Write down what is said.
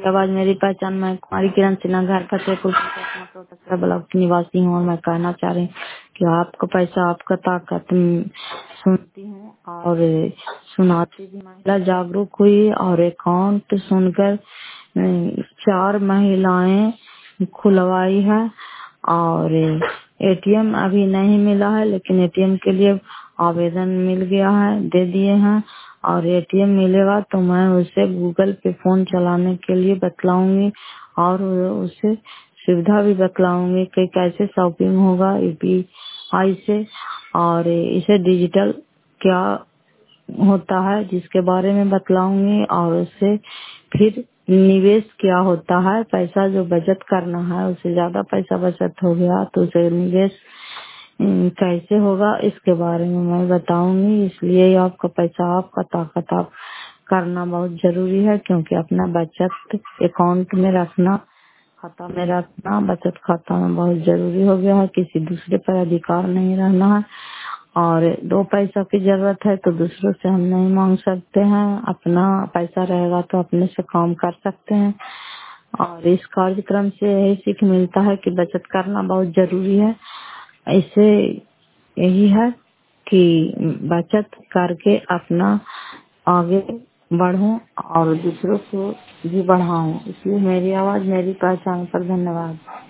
आवाज मेरी पहचान। मैं कुमारी किरण सिन्हा, घर फतेहपुर ब्लॉक की निवासी हूँ और मैं कहना चाह रही हूँ कि आपका पैसा आपका ताकत सुनती हूँ और सुनाती भी। महिला जागरूक हुई और अकाउंट सुनकर 4 महिलाएं खुलवाई है और एटीएम अभी नहीं मिला है, लेकिन एटीएम के लिए आवेदन मिल गया है, दे दिए हैं। और एटीएम मिलेगा तो मैं उसे गूगल पे फोन चलाने के लिए बतलाऊंगी और उसे सुविधा भी बतलाऊंगी कि कैसे शॉपिंग होगा यूपीआई से, और इसे डिजिटल क्या होता है जिसके बारे में बतलाऊंगी, और उससे फिर निवेश क्या होता है। पैसा जो बचत करना है, उससे ज्यादा पैसा बचत हो गया तो उसे निवेश कैसे होगा इसके बारे में मैं बताऊंगी। इसलिए आपका पैसा आपका ताकत आप करना बहुत जरूरी है, क्योंकि अपना बचत अकाउंट में रखना, खाता में रखना, बचत खाता में बहुत जरूरी हो गया है। किसी दूसरे पर अधिकार नहीं रहना है और 2 पैसा की जरूरत है तो दूसरों से हम नहीं मांग सकते हैं। अपना पैसा रहेगा तो अपने से काम कर सकते हैं। और इस कार्यक्रम से यही सीख मिलता है कि बचत करना बहुत जरूरी है। इससे यही है कि बचत करके अपना आगे बढ़ूं और दूसरों को भी बढ़ाऊं। इसलिए मेरी आवाज मेरी पहचान पर धन्यवाद।